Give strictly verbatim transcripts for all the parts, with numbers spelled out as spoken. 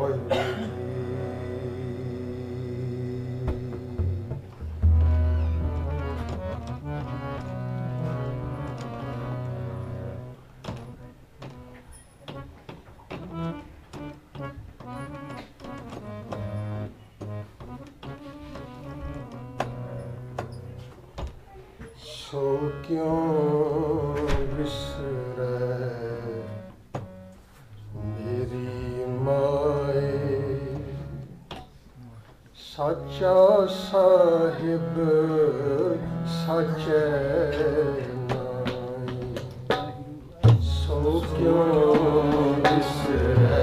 ਸੋ ਕਿਉਂ ਵਿਸਰੈ ਮੇਰੀ ਮਾਏ, ਸਾਚਾ ਸਾਹਿਬ ਸਾਚੈ ਨਾਈ। ਸੋ ਕਿਉਂ ਵਿਸਰੈ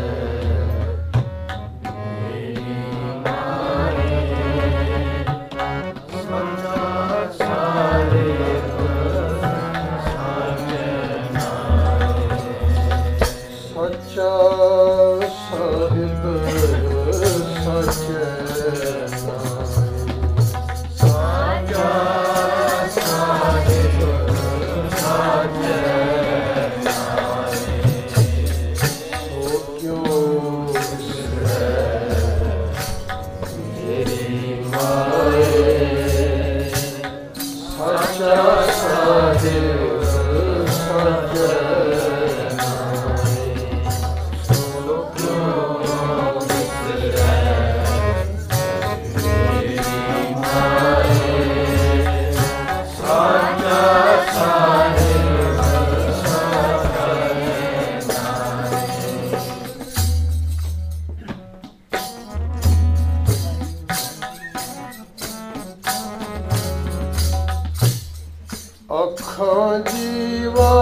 ਅੱਖਾਂ ਜੀਵਾ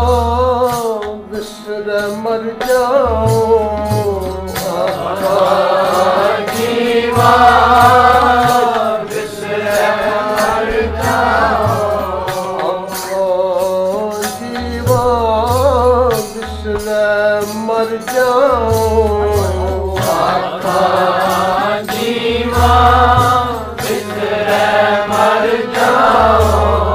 ਵਿਸਰੈ ਮਰ ਜਾਓ, ਅੱਖਾਂ ਜੀਵਾ ਵਿਸਰੈ ਮਰ ਜਾਓ, ਅੱਖਾਂ ਜੀਵਾ ਵਿਸਰੈ ਮਰ ਜਾਓ, ਅੱਖਾਂ ਜੀਵਾ ਵਿਸਰੈ ਮਰ ਜਾਓ।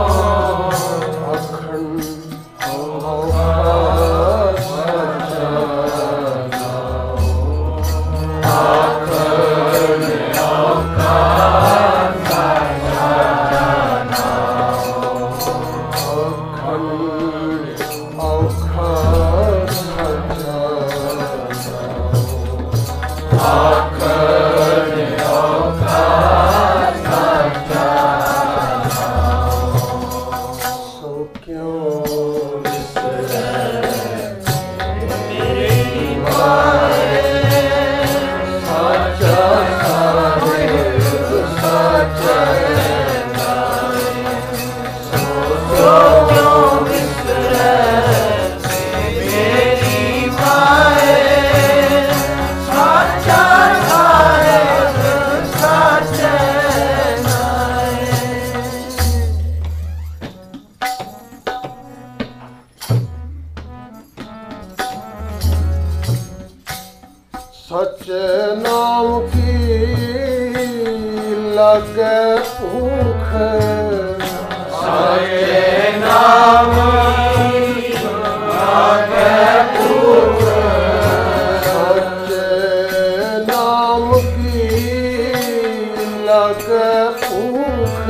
ਸਚੇ ਨਾਮ ਕੀ ਲਾਗੈ ਭੂਖ, ਸਚੇ ਨਾਮ ਕੀ ਲਾਗੈ ਭੂਖ, ਸਚੇ ਨਾਮ ਕੀ ਲਾਗੈ ਭੂਖ,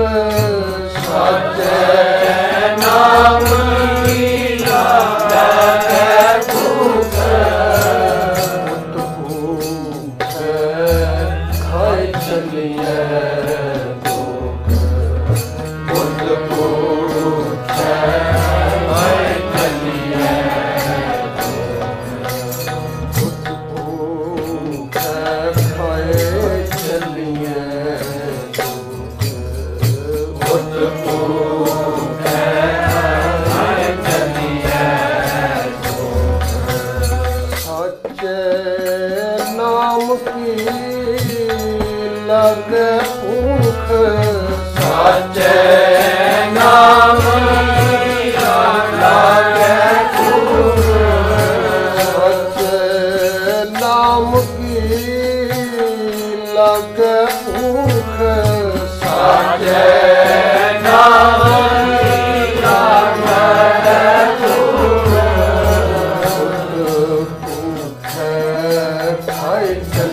ਸਚੇ ਨਾਮ ਕੀ ਲਾਗੈ ਭੂਖ। ਲਾਗੈ ਭੂਖ, ਸਾਚੇ ਨਾਮ ਕੀ ਲਾਗੈ ਭੂਖ, ਸਾਚੇ ਨਾਮ ਕੀ ਲਾਗੈ ਭੂਖ, ਸਾਚੇ ਨਾਮ ਕੀ ਲਾਗੈ ਭੂਖ। ਭੂਖੈ ਖਾਇ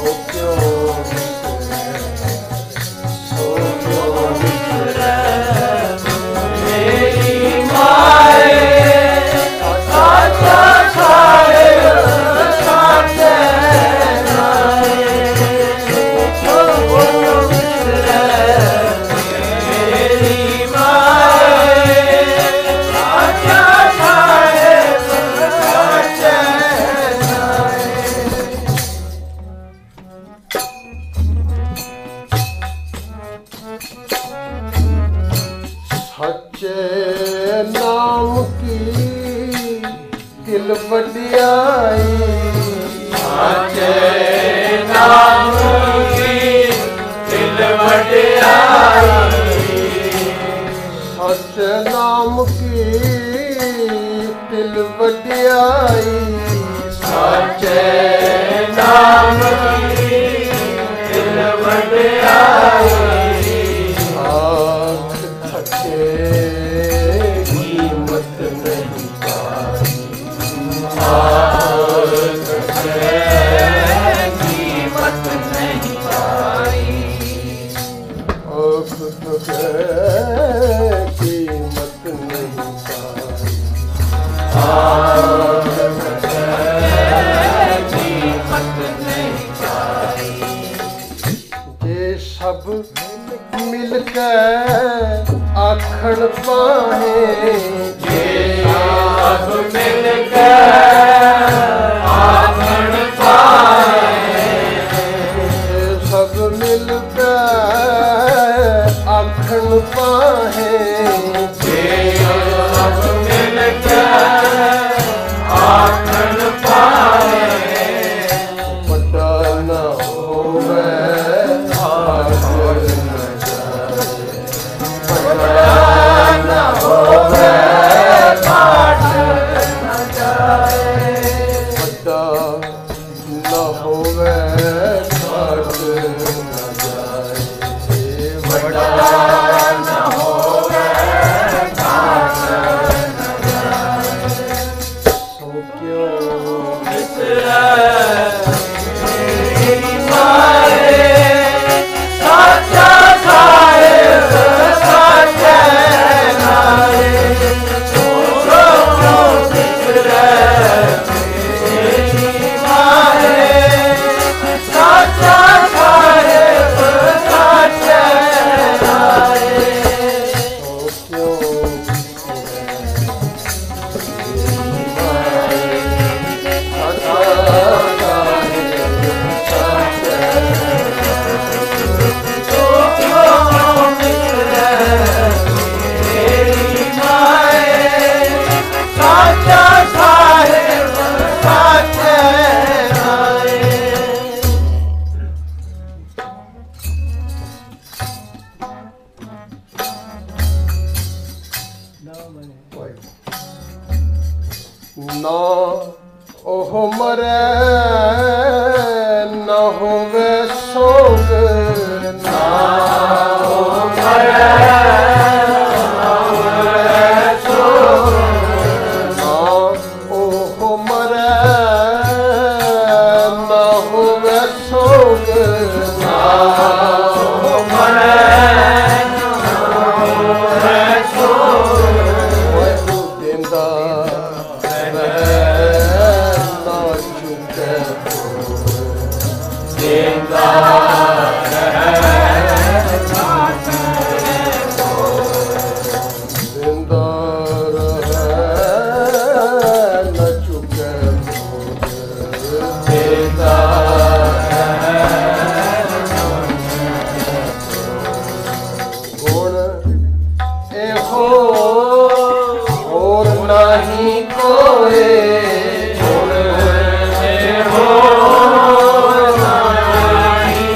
Oh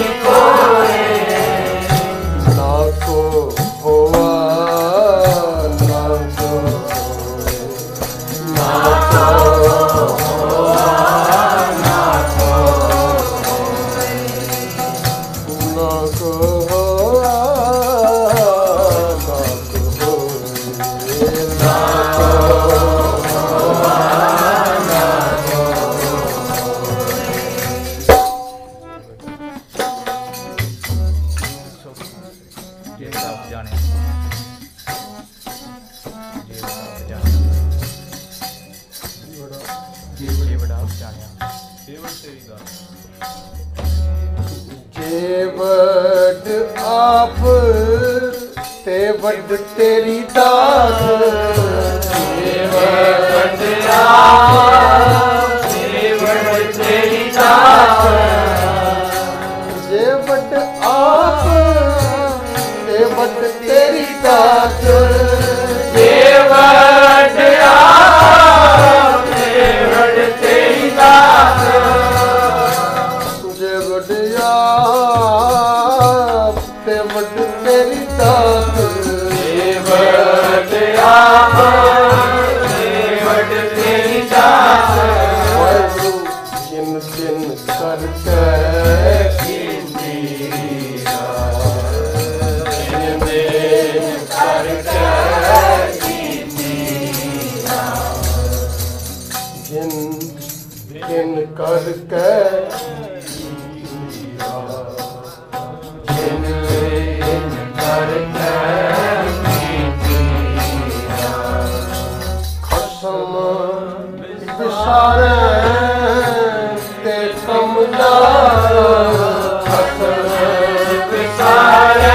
ਜੇ ਵੱਡ ਆਪ ਤੇ ਵੱਡ ਤੇਰੀ ਦਾਤ ਜੇ ਵੱਡ ਆਪ ਤੇ ਵੱਡ ਤੇਰੀ ਦਾਤ ਜੇ ਵੱਡ ਆਪ ਤੇ ਵੱਡ ਤੇਰੀ ਦਾਤ ਜੇ ਵੱਡ ਆਪ ਤੇ ਵੱਡ ਤੇਰੀ ਦਾਤ ਜੇ ਵੱਡ ਆਪ ਤੇ ਵੱਡ ਤੇਰੀ ਦਾਤ ਜੇ ਵੱਡ ਆਪ ਤੇ ਵੱਡ ਤੇਰੀ ਦਾਤ ਵਾਹਿਗੁਰੂ ਜਿਨ ਜਿਨ ਕਰਕੇ ਜਿਨ ਕਰਕੇ ਜਿਨ ਕਰਕੇ ਖਸਮ ਵਿਸਾਰੇ ਤੇ ਸਮਝਾਰ ਖਸਮ ਵਿਸਾਰੇ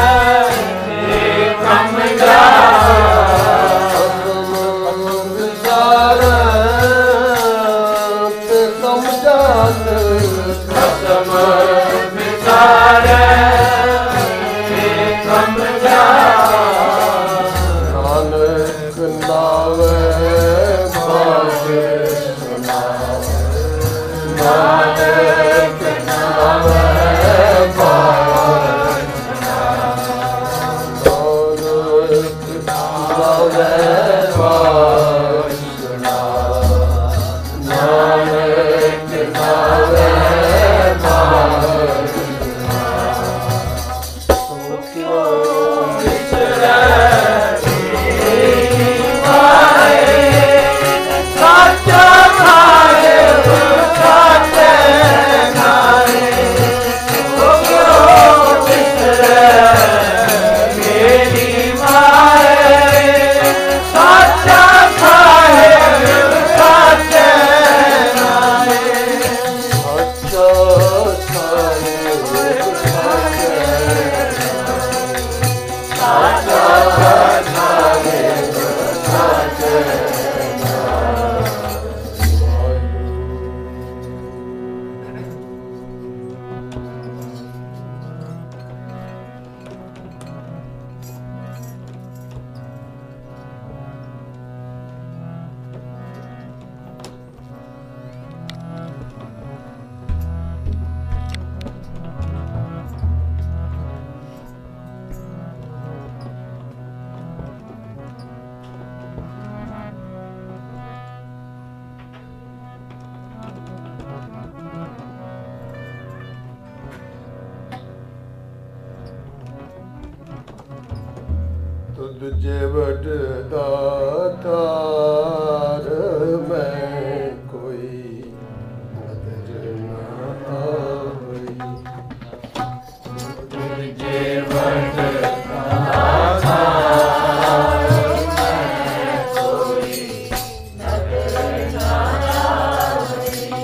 ਤੇ ਸਮਝਾਰ ਖਸਮ ਵਿਸਾਰੇ ਖਸਮ ਵਿਸਾਰੇ ਤੇ ਸਮਝਾਰ ਨਾਨਕ ਨਾਵੇ ਬਾਜੇ ਸੁਨਾਵੇ ਨਾਨਕ ਨਾਵੇ ਬਾਜੇ ਸੁਨਾਵੇ ਨਾਨਕ ਨਾਵੇ ਬਾਜੇ ਸੁਨਾਵੇ ਨਾਨਕ ਨਾਵੇ ਤੁਧ ਜੇ ਵੱਡ ਦਾਤਾਰ ਮੈਂ ਕੋਈ ਨਦਰ ਨਾ ਆਵਈ ਤੁਧ ਜੇ ਵੱਡ ਦਾਤਾਰ ਮੈਂ ਕੋਈ ਨਦਰ ਨਾ ਆਵਈ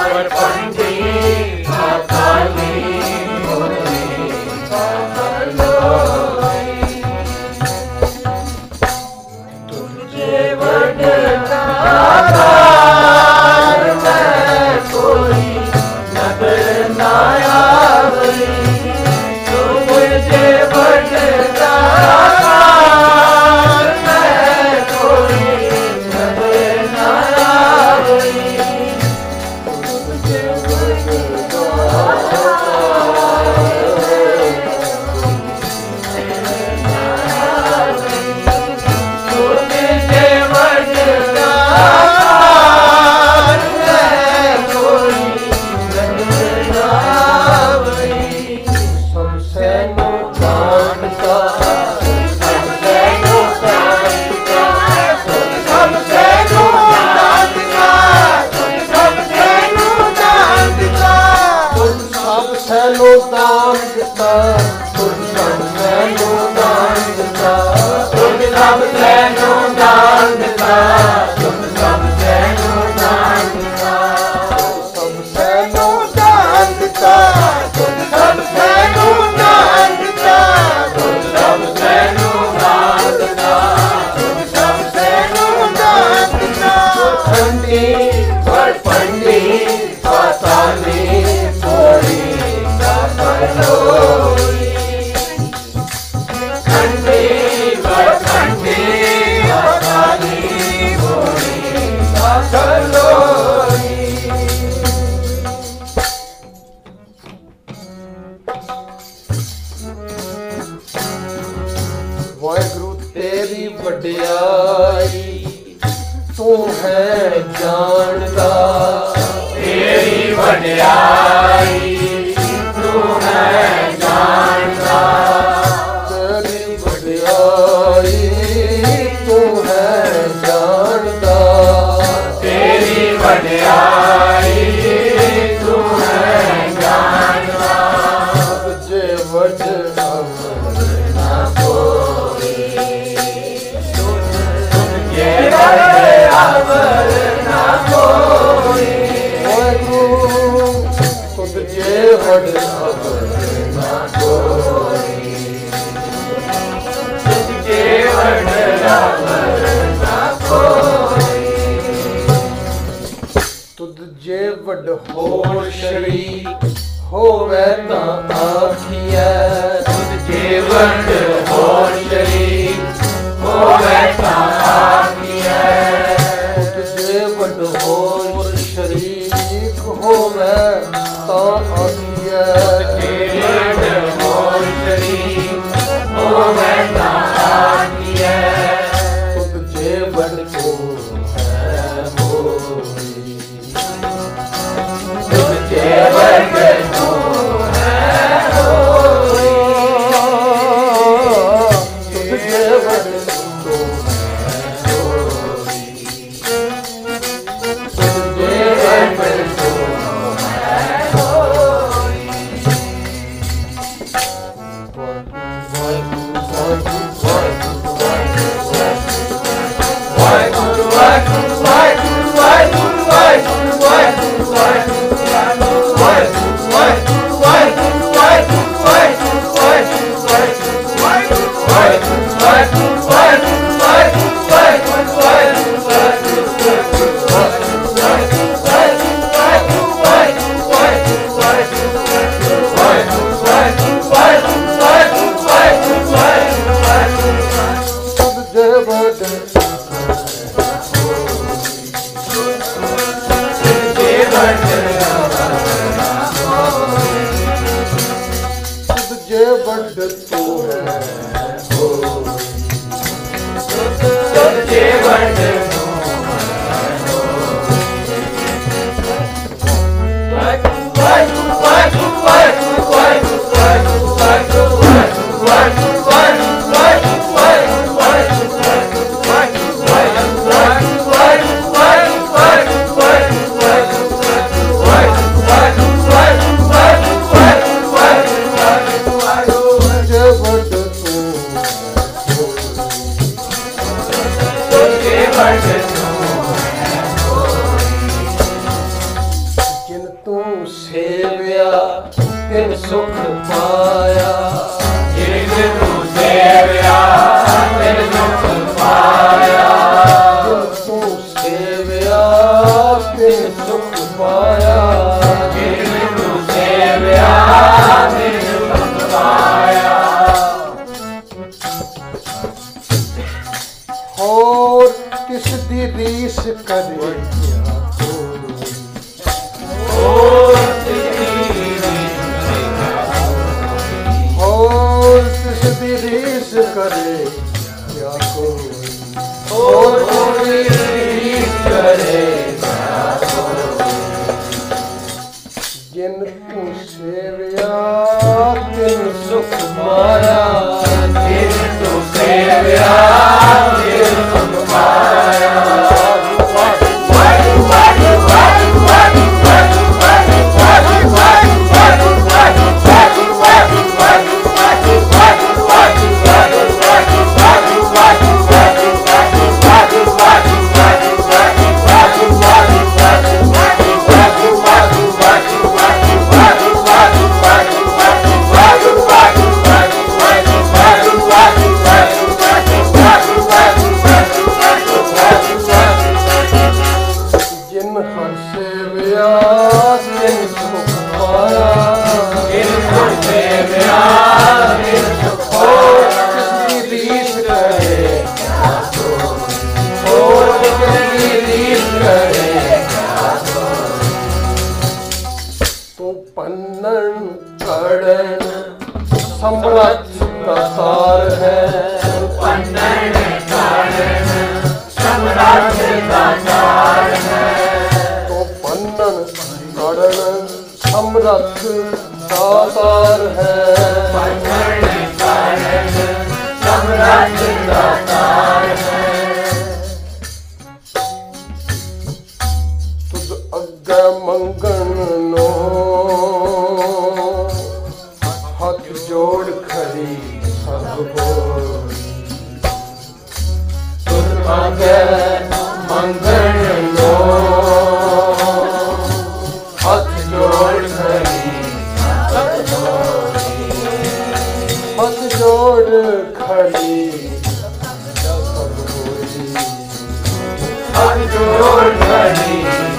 ਵਾਹਿਗੁਰੂ ਤੇਰੀ ਵਡਿਆਈ ਤੂੰ ਹੈ ਜਾਣਦਾ, ਤੇਰੀ ਵਡਿਆਈ ਤੂੰ ਹੈ ਜਾਣਦਾ, ਤੇਰੀ ਵਡਿਆਈ ਤੂੰ ਹੈ ਜਾਣਦਾ, ਤੇਰੀ ਵਡਿਆਈ ਤੂੰ ਹੈ ਜਾਣਦਾ, ਜੇ ਵਡ ਜੇ ਵੱਡ ਹੋਰ ਸ਼ਰੀਕ ਹੋਵੇ ਤਾਂ ਆਖੀਐ, ਜੇ ਵੱਡ ਹੋਰ ਸ਼ਰੀਕ ਹੋਵੇ ਤਾਂ ਆਖੀਐ, ਜੇ ਵੱਡ ਹੋਰ ਸ਼ਰੀਕ ਹੋਵੇ ਤਾਂ ਆਖੀਐ, ਜੇ ਵੱਡ ਹੋਰ ਸ਼ਰੀਕ ਹੋਵੇ ਤਾਂ ਆਖੀਐ, ਜੇ ਵੱਡ ਕੋ ਹੈ ਹੋਈ, ਜੇ ਵੱਡ ਕੋ ਹੈ ਹੋਈ, ਜੇ ਵੱਡ ਕੋ ਹੈ ਹੋਈ, ਜੇ ਵੱਡ ਕੋ ਹੈ ਹੋਈ। ਵਾਹਿਗੁਰੂ ਵਾਹਿਗੁਰੂ ਵਾਹਿਗੁਰੂ ਵਾਹਿਗੁਰੂ ਵਾਹਿਗੁਰੂ ਵਾਹਿਗੁਰੂ Bye. सेविया तिन सुख पाया। जिन तू सेविया तिन सुख पाया। जिन तू सेविया तिन सुख पाया। जिन तू सेविया तिन सुख पाया। और किस दी रीस करे और किस दी रीस करे क्या कोई और कोई रीस करे क्या कोई। जिन तू सेविया तिन सुख पाया। जिन तू सेविया तिन सुख पाया। समरथ दातार है। पन्नन कारण समरथ दातार है। तो पन्नन कारण समरथ दातार है। पन्नन कारण समरथ दातार है। तुझ अग्गे मंगन नो हाथ जोड़ खड़ी सब बोली। तुझ अग्गे मंगन नो हाथ जोड़ खड़ी सब बोली। हाथ जोड़ खड़ी सब बोली। हाथ जोड़ खड़ी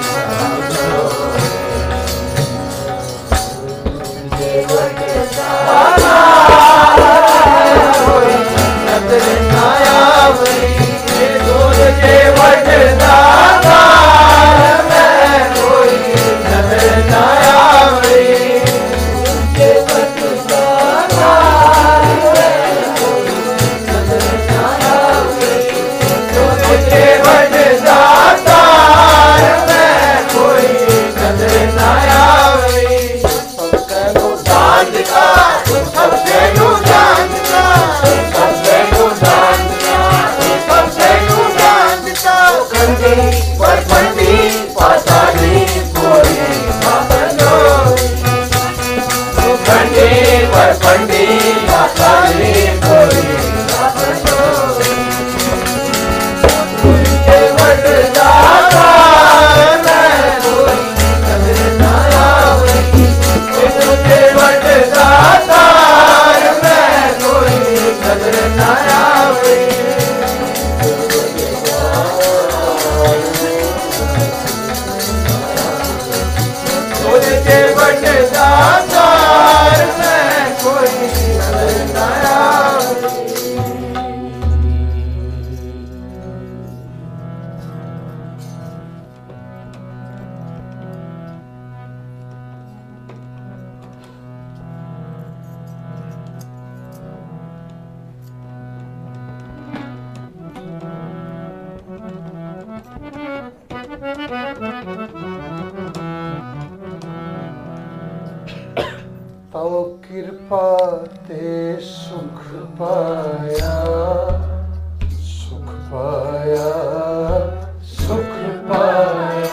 तव कृपा ते सुख पाया। सुख पाया सुख पाया।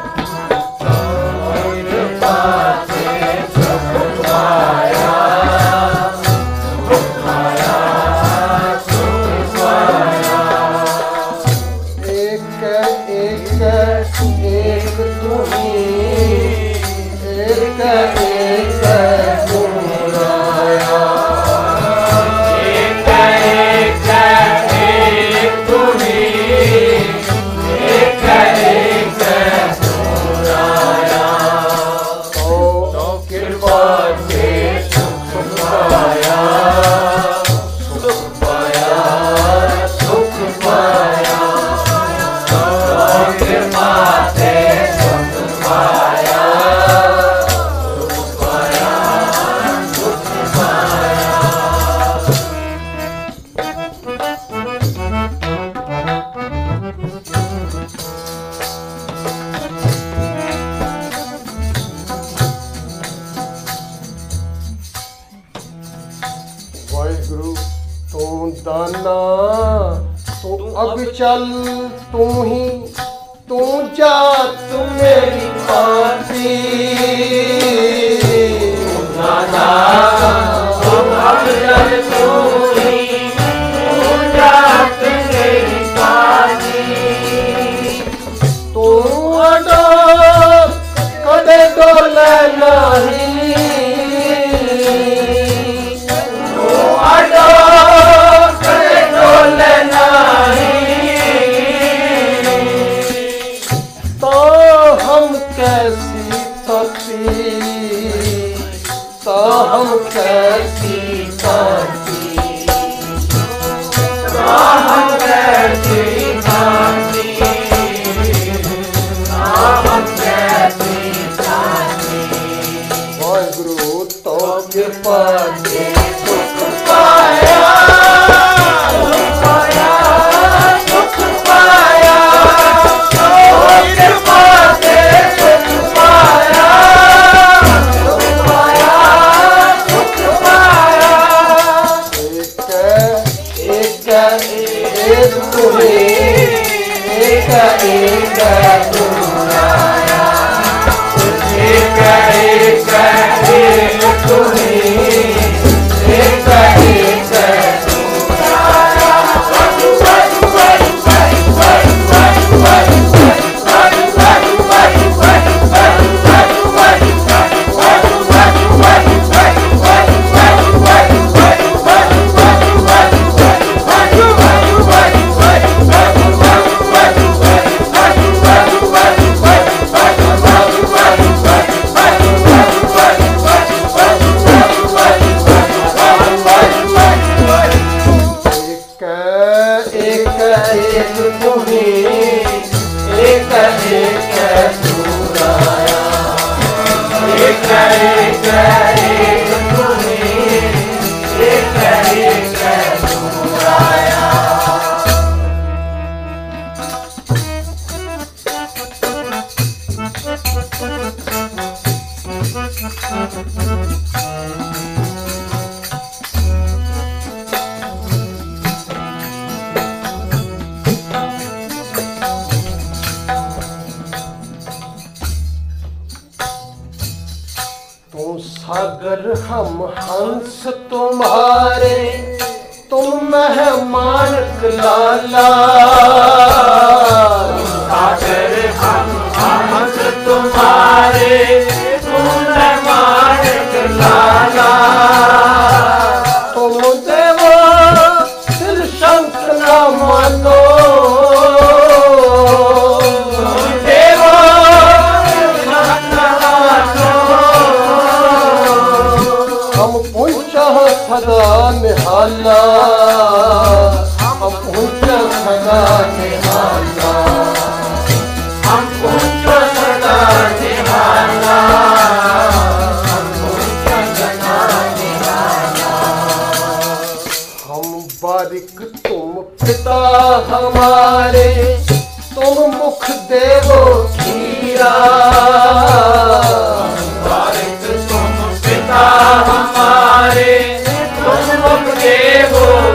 तव कृपा ते सुख पाया। सुख पाया सुख पाया। एक एक एक तुम्हीं एक एक जाना तू अब चल तू ही तू जा तू मेरी पाती जाना तू अब चल तू ही तू जा तू मेरी पाती तू अडो कदे डोले नहीं तू अडो कदे डोले नहीं तो हम कैसी सती तो हम कैसी सती तो हम कैसी सती तो हम कैसी सती वाहिगुरु तो कृपा दे सुख पाया सुख पाया सुख पाया कृपा से सुख पाया सुख पाया सुख पाया एक एक तुम्हें एक एक तुम्हारा एक एक एक तुम्हें एक एक तुम सागर हम हंस तुम्हारे तुम मेहमान लाला सागर हम हंस तुम्हारे तुम मेहमान लाला तुम देवो दिल शंख न मानो देवो मानो हम पहुँचा सदा निहाला हम पहुँचा सदा निहाला हम पहुँचो सदा निहारा हम पहुँचो सदा निहारा हम बारिक तुम पिता हमारे तुम मुख देवो खीरा बारिक तुम पिता हमारे तुम मुख देवो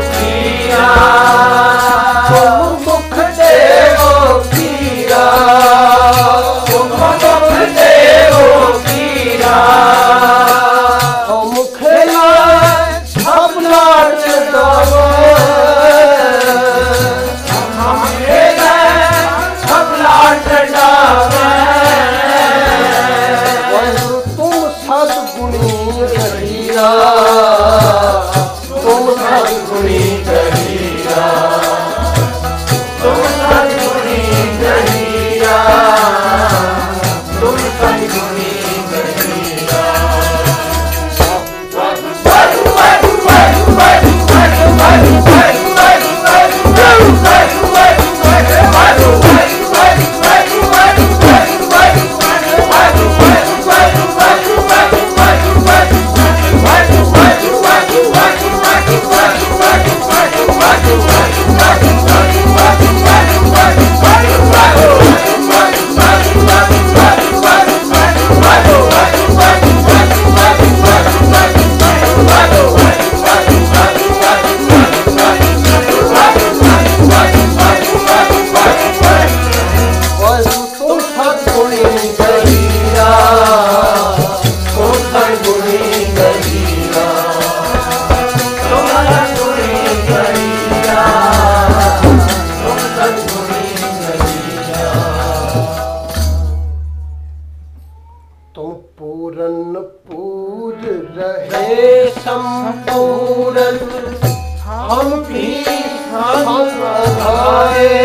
तुम पूरन पूर रहे हे संपूर्ण हम भी संग आए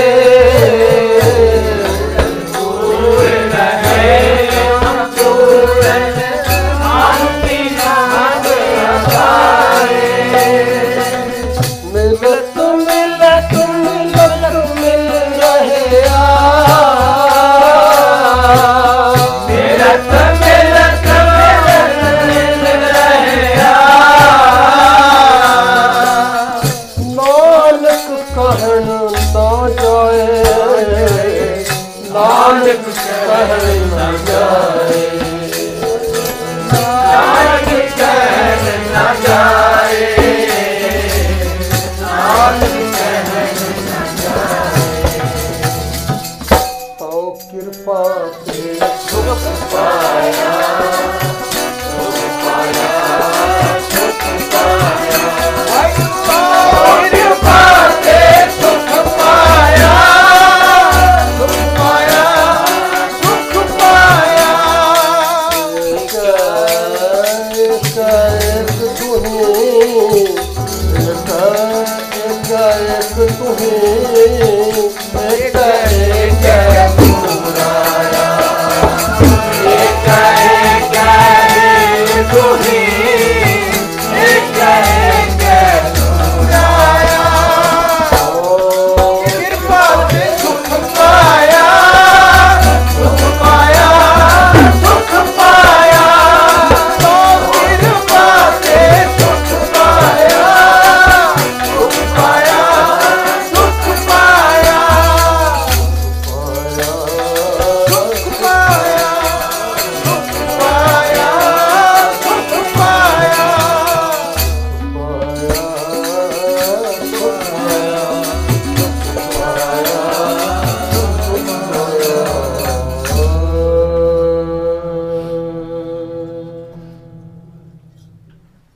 पूर्ण है संपूर्ण हम भी संग आए मिलत मिलत मिलत मिल रहे आ मिलत मिलत मिल रहे आ नानक कहन ना जाए नानक कहन न जाए नानक कहन न जाए नानक कहन न जाए तो कृपा से सुख पाया